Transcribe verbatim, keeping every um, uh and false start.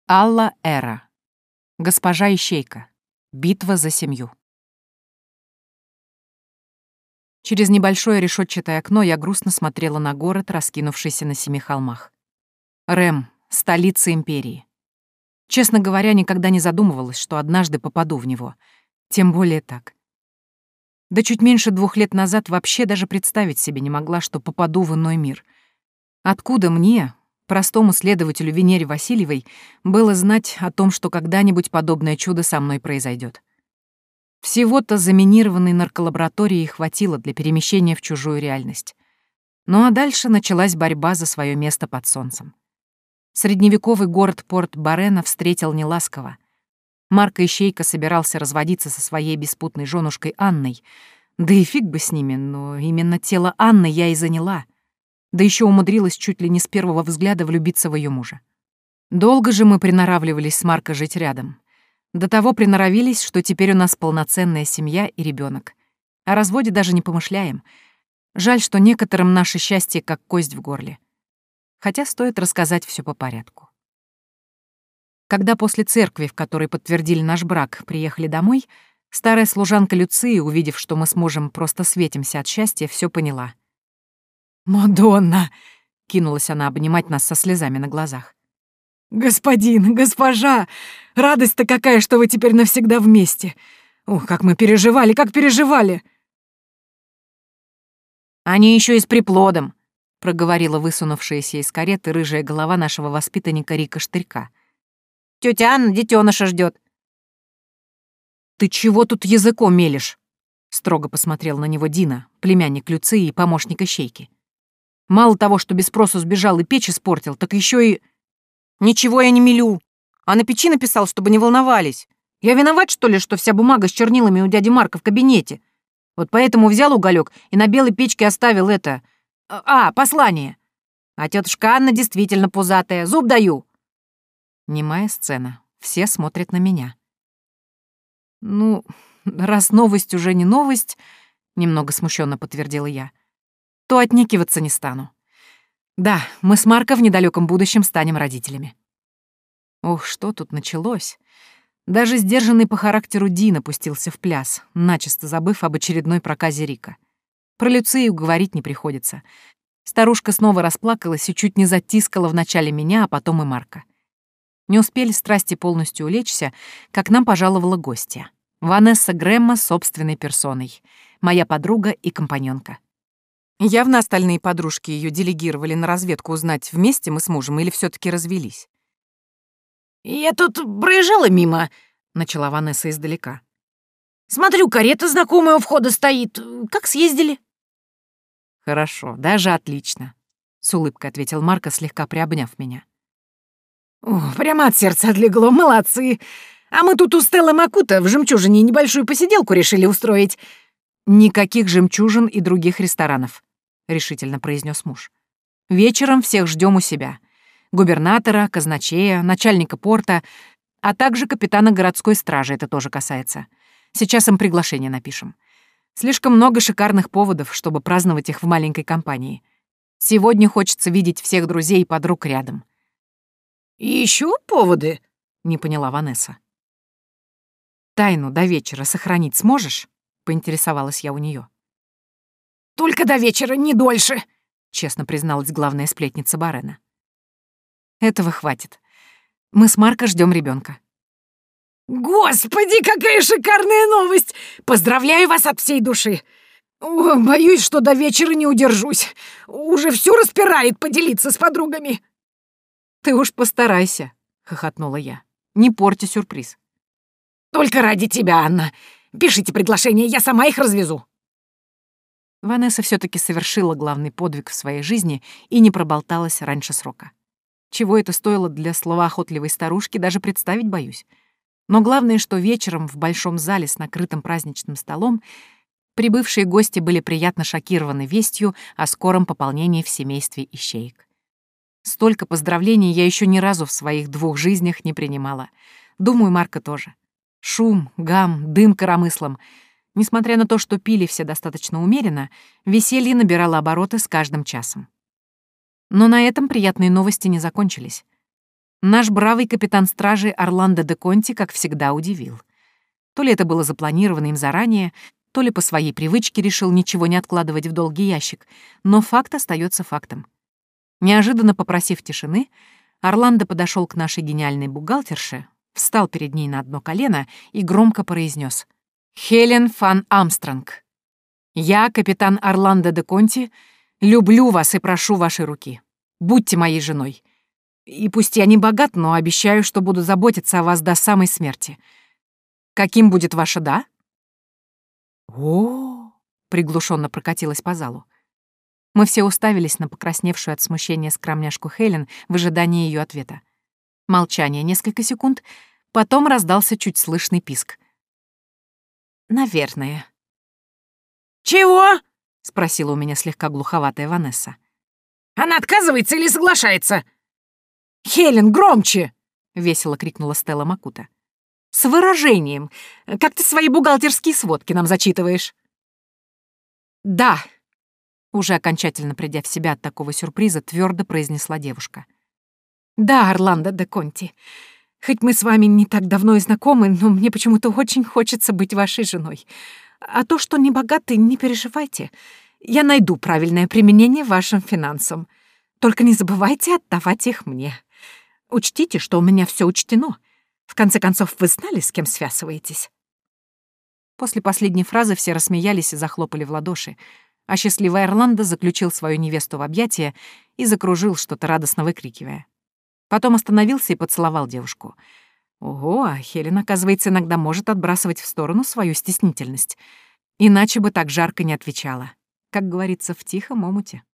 Алла Эра. Госпожа Ищейка. Битва за семью. Через небольшое решетчатое окно я грустно смотрела на город, раскинувшийся на семи холмах. Рэм — столица империи. Честно говоря, никогда не задумывалась, что однажды попаду в него. Тем более так. Да чуть меньше двух лет назад вообще даже представить себе не могла, что попаду в иной мир. Откуда мне, простому следователю Венере Васильевой, было знать о том, что когда-нибудь подобное чудо со мной произойдет? Всего-то заминированной нарколаборатории хватило для перемещения в чужую реальность. Ну а дальше началась борьба за свое место под солнцем. Средневековый город-порт Барена встретил неласково. Марко Ищейка собирался разводиться со своей беспутной женушкой Анной. Да и фиг бы с ними, но именно тело Анны я и заняла. Да еще умудрилась чуть ли не с первого взгляда влюбиться в ее мужа. Долго же мы приноравливались с Марко жить рядом. До того приноровились, что теперь у нас полноценная семья и ребенок. О разводе даже не помышляем. Жаль, что некоторым наше счастье как кость в горле. Хотя стоит рассказать все по порядку. Когда после церкви, в которой подтвердили наш брак, приехали домой, старая служанка Люция, увидев, что мы с мужем просто светимся от счастья, все поняла. «Мадонна!» — кинулась она обнимать нас со слезами на глазах. «Господин, госпожа! Радость-то какая, что вы теперь навсегда вместе! Ух, как мы переживали, как переживали!» «Они еще и с приплодом!» — проговорила высунувшаяся из кареты рыжая голова нашего воспитанника Рика Штырька. «Тётя Анна детёныша ждёт». «Ты чего тут языком мелешь?» — строго посмотрел на него Дина, племянник Люции и помощник Ищейки. «Мало того, что без спросу сбежал и печь испортил, так еще и...» «Ничего я не мелю. А на печи написал, чтобы не волновались. Я виноват, что ли, что вся бумага с чернилами у дяди Марка в кабинете? Вот поэтому взял уголек и на белой печке оставил это... А, послание. А тетушка Анна действительно пузатая. Зуб даю». Немая сцена. Все смотрят на меня. «Ну, раз новость уже не новость», — немного смущенно подтвердила я, то отнекиваться не стану. Да, мы с Марко в недалеком будущем станем родителями. Ох, что тут началось. Даже сдержанный по характеру Дин опустился в пляс, начисто забыв об очередной проказе Рика. Про Люцию говорить не приходится. Старушка снова расплакалась и чуть не затискала вначале меня, а потом и Марко. Не успели страсти полностью улечься, как нам пожаловала гостья. Ванесса Грэмма собственной персоной, моя подруга и компаньонка. Явно остальные подружки ее делегировали на разведку узнать, вместе мы с мужем или все таки развелись. «Я тут проезжала мимо», — начала Ванесса издалека. «Смотрю, карета знакомая у входа стоит. Как съездили?» «Хорошо, даже отлично», — с улыбкой ответил Марко, слегка приобняв меня. «О, прямо от сердца отлегло, молодцы. А мы тут у Стеллы Макута в «Жемчужине» небольшую посиделку решили устроить». «Никаких «Жемчужин» и других ресторанов», — решительно произнес муж. «Вечером всех ждем у себя. Губернатора, казначея, начальника порта, а также капитана городской стражи, это тоже касается. Сейчас им приглашение напишем. Слишком много шикарных поводов, чтобы праздновать их в маленькой компании. Сегодня хочется видеть всех друзей и подруг рядом». «И еще поводы?» — не поняла Ванесса. «Тайну до вечера сохранить сможешь?» — поинтересовалась я у нее. «Только до вечера, не дольше», — честно призналась главная сплетница Барена. «Этого хватит. Мы с Марко ждем ребенка. «Господи, какая шикарная новость! Поздравляю вас от всей души! О, боюсь, что до вечера не удержусь. Уже все распирает поделиться с подругами». «Ты уж постарайся», — хохотнула я. «Не порти сюрприз». «Только ради тебя, Анна. Пишите приглашения, я сама их развезу». Ванесса все-таки совершила главный подвиг в своей жизни и не проболталась раньше срока. Чего это стоило для словоохотливой старушки, даже представить боюсь. Но главное, что вечером в большом зале с накрытым праздничным столом прибывшие гости были приятно шокированы вестью о скором пополнении в семействе Ищеек. Столько поздравлений я еще ни разу в своих двух жизнях не принимала. Думаю, Марко тоже. Шум, гам, дым коромыслом. Несмотря на то, что пили все достаточно умеренно, веселье набирало обороты с каждым часом. Но на этом приятные новости не закончились. Наш бравый капитан стражи Орландо де Конти, как всегда, удивил. То ли это было запланировано им заранее, то ли по своей привычке решил ничего не откладывать в долгий ящик, но факт остается фактом. Неожиданно попросив тишины, Орландо подошел к нашей гениальной бухгалтерше, встал перед ней на одно колено и громко произнес: «Хелен фан Амстронг, я, капитан Орландо де Конти, люблю вас и прошу вашей руки. Будьте моей женой. И пусть я не богат, но обещаю, что буду заботиться о вас до самой смерти. Каким будет ваше «да»?» «О-о-о!» — приглушенно прокатилось по залу. Мы все уставились на покрасневшую от смущения скромняшку Хелен в ожидании ее ответа. Молчание несколько секунд, потом раздался чуть слышный писк. «Наверное». «Чего?» — спросила у меня слегка глуховатая Ванесса. «Она отказывается или соглашается?» «Хелен, громче!» — весело крикнула Стелла Макута. «С выражением, как ты свои бухгалтерские сводки нам зачитываешь». «Да», — уже окончательно придя в себя от такого сюрприза, твердо произнесла девушка. «Да, Орландо де Конти, хоть мы с вами не так давно и знакомы, но мне почему-то очень хочется быть вашей женой. А то, что не богаты, не переживайте. Я найду правильное применение вашим финансам. Только не забывайте отдавать их мне. Учтите, что у меня все учтено. В конце концов, вы знали, с кем связываетесь?» После последней фразы все рассмеялись и захлопали в ладоши, а счастливый Орландо заключил свою невесту в объятия и закружил, что-то радостно выкрикивая. Потом остановился и поцеловал девушку. Ого, а Хелен, оказывается, иногда может отбрасывать в сторону свою стеснительность. Иначе бы так жарко не отвечала. Как говорится, в тихом омуте.